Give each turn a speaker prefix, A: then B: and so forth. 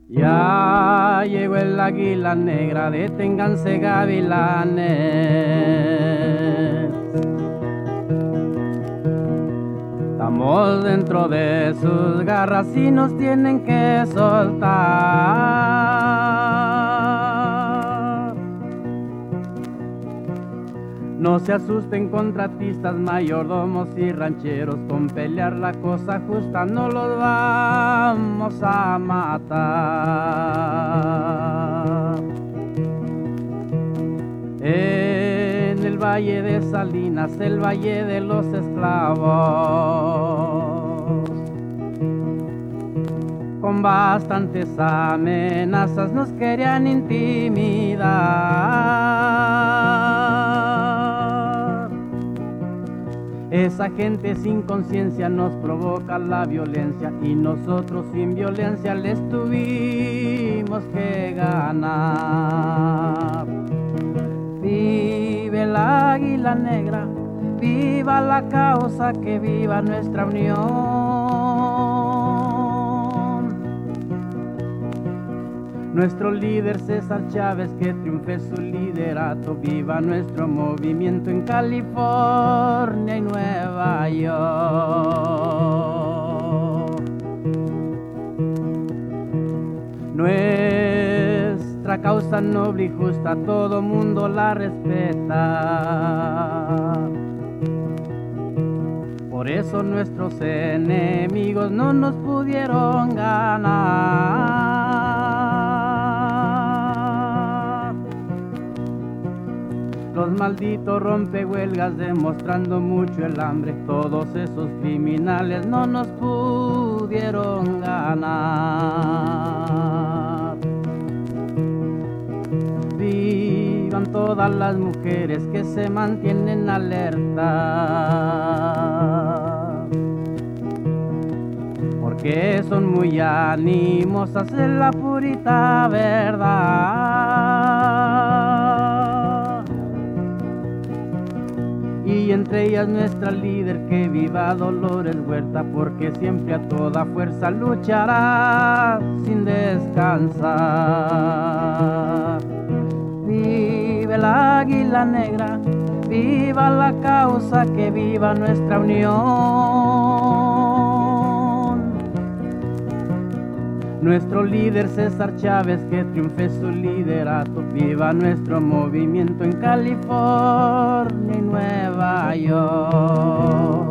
A: Ya llegó el águila negra, deténganse gavilanes. Estamos dentro de sus garras y nos tienen que soltar. No se asusten contratistas, mayordomos y rancheros, con pelear la cosa justa no los vamos a matar. En el valle de Salinas, el valle de los esclavos, con bastantes amenazas nos querían intimidar. Esa gente sin conciencia nos provoca la violencia y nosotros sin violencia les tuvimos que ganar. Vive el águila negra, viva la causa, que viva nuestra unión. Nuestro líder César Chávez, que triunfe su liderato, viva nuestro movimiento en California y Nueva York. Nuestra causa noble y justa, todo mundo la respeta. Por eso nuestros enemigos no nos pudieron ganar. Los malditos rompehuelgas, demostrando mucho el hambre, todos esos criminales no nos pudieron ganar. Vivan todas las mujeres que se mantienen alerta, porque son muy animosas en la purita verdad. Y entre ellas nuestra líder, que viva Dolores Huerta, porque siempre a toda fuerza luchará sin descansar. Vive el águila negra, viva la causa, que viva nuestra unión. Nuestro líder César Chávez, que triunfe su liderato, viva nuestro movimiento en California y Nueva York.